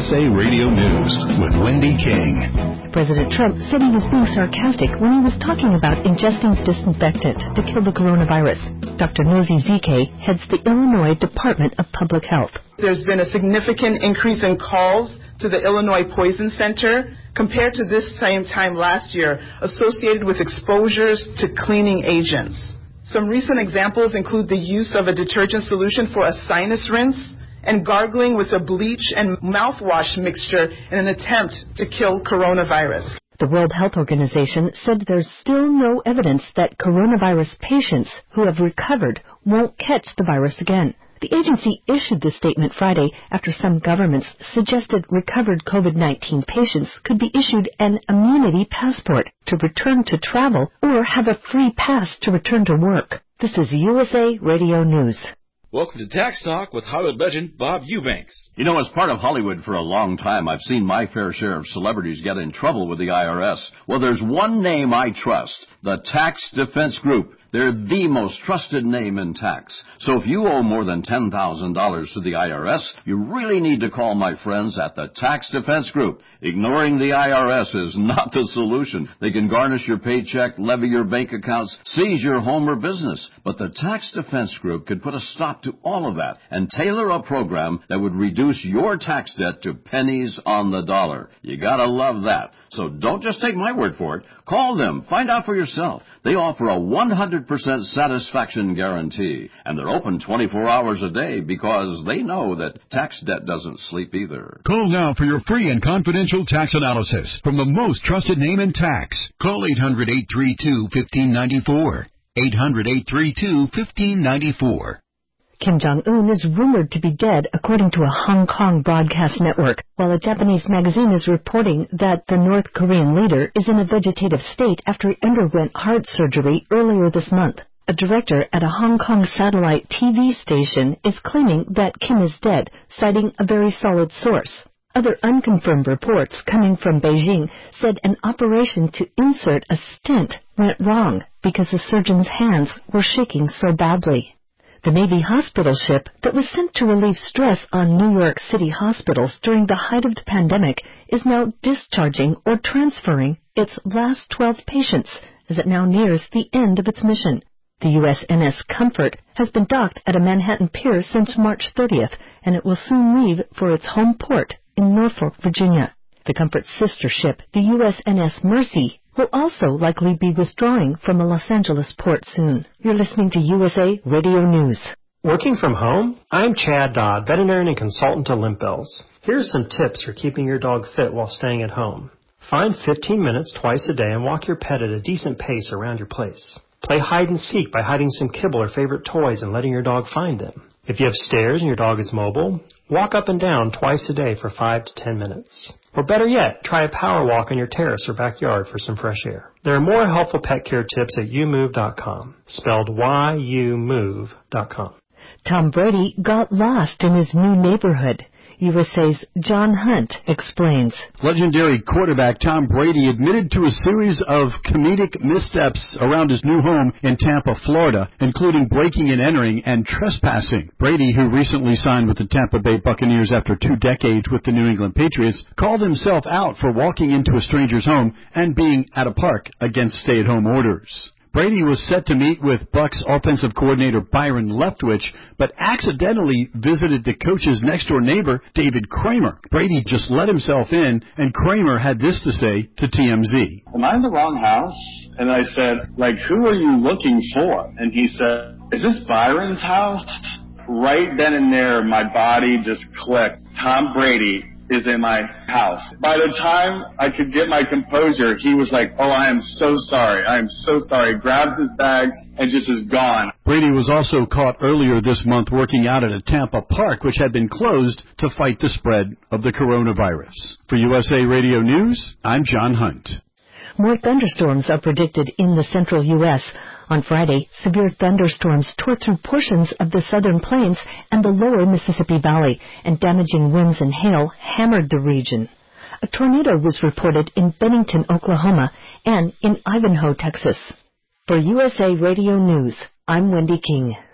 USA Radio News with Wendy King. President Trump said he was being sarcastic when he was talking about ingesting disinfectant to kill the coronavirus. Dr. Nosy Zike heads the Illinois Department of Public Health. There's been a significant increase in calls to the Illinois Poison Center compared to this same time last year, associated with exposures to cleaning agents. Some recent examples include the use of a detergent solution for a sinus rinse and gargling with a bleach and mouthwash mixture in an attempt to kill coronavirus. The World Health Organization said there's still no evidence that coronavirus patients who have recovered won't catch the virus again. The agency issued this statement Friday after some governments suggested recovered COVID-19 patients could be issued an immunity passport to return to travel or have a free pass to return to work. This is USA Radio News. Welcome to Tax Talk with Hollywood legend Bob Eubanks. You know, as part of Hollywood for a long time, I've seen my fair share of celebrities get in trouble with the IRS. Well, there's one name I trust, the Tax Defense Group. They're the most trusted name in tax. So if you owe more than $10,000 to the IRS, you really need to call my friends at the Tax Defense Group. Ignoring the IRS is not the solution. They can garnish your paycheck, levy your bank accounts, seize your home or business. But the Tax Defense Group could put a stop to all of that and tailor a program that would reduce your tax debt to pennies on the dollar. You gotta love that. So don't just take my word for it. Call them. Find out for yourself. They offer a 100% satisfaction guarantee, and they're open 24 hours a day because they know that tax debt doesn't sleep either. Call now for your free and confidential tax analysis from the most trusted name in tax. Call 800-832-1594. 800-832-1594. Kim Jong-un is rumored to be dead, according to a Hong Kong broadcast network, while a Japanese magazine is reporting that the North Korean leader is in a vegetative state after he underwent heart surgery earlier this month. A director at a Hong Kong satellite TV station is claiming that Kim is dead, citing a very solid source. Other unconfirmed reports coming from Beijing said an operation to insert a stent went wrong because the surgeon's hands were shaking so badly. The Navy hospital ship that was sent to relieve stress on New York City hospitals during the height of the pandemic is now discharging or transferring its last 12 patients as it now nears the end of its mission. The USNS Comfort has been docked at a Manhattan pier since March 30th, and it will soon leave for its home port in Norfolk, Virginia. The Comfort's sister ship, the USNS Mercy, will also likely be withdrawing from a Los Angeles port soon. You're listening to USA Radio News. Working from home? I'm Chad Dodd, veterinarian and consultant to Limp Bells. Here's some tips for keeping your dog fit while staying at home. Find 15 minutes twice a day and walk your pet at a decent pace around your place. Play hide and seek by hiding some kibble or favorite toys and letting your dog find them. If you have stairs and your dog is mobile, walk up and down twice a day for 5 to 10 minutes. Or better yet, try a power walk on your terrace or backyard for some fresh air. There are more helpful pet care tips at youmove.com, spelled YOUMOVE.com. Tom Brady got lost in his new neighborhood. USA's John Hunt explains. Legendary quarterback Tom Brady admitted to a series of comedic missteps around his new home in Tampa, Florida, including breaking and entering and trespassing. Brady, who recently signed with the Tampa Bay Buccaneers after 2 decades with the New England Patriots, called himself out for walking into a stranger's home and being at a park against stay-at-home orders. Brady was set to meet with Bucs offensive coordinator Byron Leftwich, but accidentally visited the coach's next-door neighbor, David Kramer. Brady just let himself in, and Kramer had this to say to TMZ. Am I in the wrong house? And I said, who are you looking for? And he said, is this Byron's house? Right then and there, my body just clicked. Tom Brady is in my house. By the time I could get my composure, he was like, oh, I am so sorry. I am so sorry. Grabs his bags and just is gone. Brady was also caught earlier this month working out at a Tampa park, which had been closed to fight the spread of the coronavirus. For USA Radio News, I'm John Hunt. More thunderstorms are predicted in the central U.S. On Friday, severe thunderstorms tore through portions of the southern plains and the lower Mississippi Valley, and damaging winds and hail hammered the region. A tornado was reported in Bennington, Oklahoma, and in Ivanhoe, Texas. For USA Radio News, I'm Wendy King.